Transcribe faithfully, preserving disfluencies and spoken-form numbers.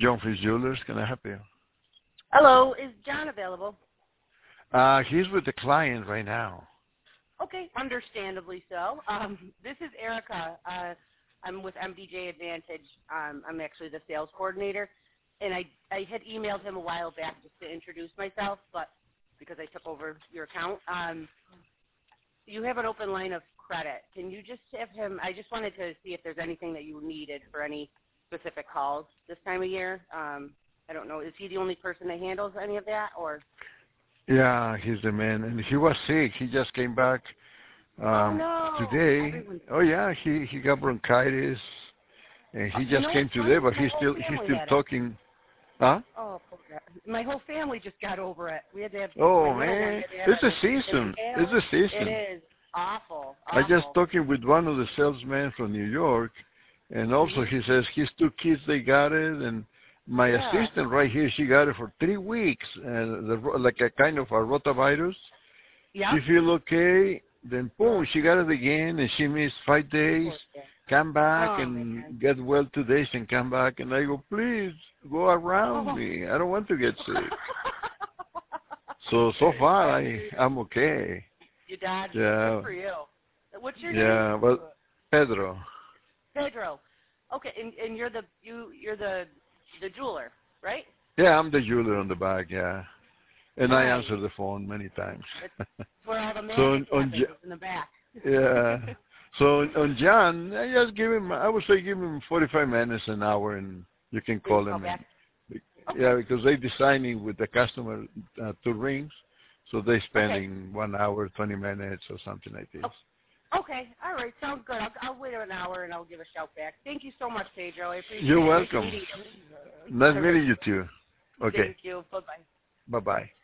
John Fish Jewelers. Can I help you? Hello, is John available? Uh, he's with the client right now. Okay, understandably so. Um, this is Erica. Uh, I'm with M D J Advantage. Um, I'm actually the sales coordinator, and I, I had emailed him a while back just to introduce myself, but because I took over your account. Um, you have an open line of credit. Can you just have him, I just wanted to see if there's anything that you needed for any specific calls this time of year. Um, I don't know, is he the only person that handles any of that, or? Yeah, he's the man, and he was sick. He just came back um, oh, no. today. Everyone's Oh yeah, he he got bronchitis, and he you just know came what's today. funny? But My he's whole still he's family still had it. talking. Huh? Oh, poor guy. My whole family just got over it. We had to have, Oh my little one man, had to have it's a it season. It's inhaled. a season. It is awful, I just awful. talking with one of the salesmen from New York, and also Mm-hmm. he says his two kids they got it, and my Yeah. assistant right here she got it for three weeks, and the, like a kind of a rotavirus. Yep. She feel okay, then boom, she got it again, and she missed five days. Come back Oh, and man. get well two days and come back, and I go, please go around Oh. me. I don't want to get sick. So so far I I'm okay. You dodged it. Yeah. Good for you. What's your Yeah, name? but Pedro. Pedro. Okay, and, and you're the you you're the the jeweler, right? Yeah, I'm the jeweler on the back. Yeah, and I Nice. answer the phone many times. That's where all the magic so on, on happens, is in the back. yeah. So on, on John, I just give him. I would say give him forty-five minutes, an hour, and you can call Call him. back. And, Okay. yeah, because they designing with the customer uh, two rings, so they spending Okay. one hour, twenty minutes, or something like this. Oh, okay. All right. Sounds good. I'll, I'll wait an hour and I'll give a shout back. Thank you so much, Pedro. I appreciate You're it. welcome. Nice meeting you. Nice All meeting right. you too. Okay. Thank you. Bye bye. Bye bye.